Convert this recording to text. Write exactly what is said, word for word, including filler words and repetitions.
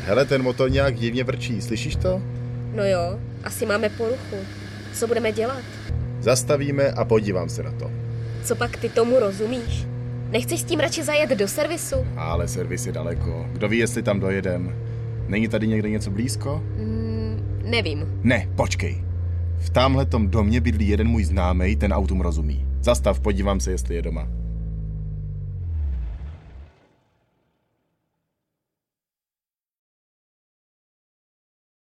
Hele, ten motor nějak divně vrčí, slyšíš to? No jo, asi máme poruchu. Co budeme dělat? Zastavíme a podívám se na to. Co pak ty tomu rozumíš? Nechceš s tím radši zajet do servisu? Ale servis je daleko. Kdo ví, jestli tam dojedem. Není tady někde něco blízko? Mm, nevím. Ne, počkej. V támhletom domě bydlí jeden můj známej, ten autům rozumí. Zastav, podívám se, jestli je doma.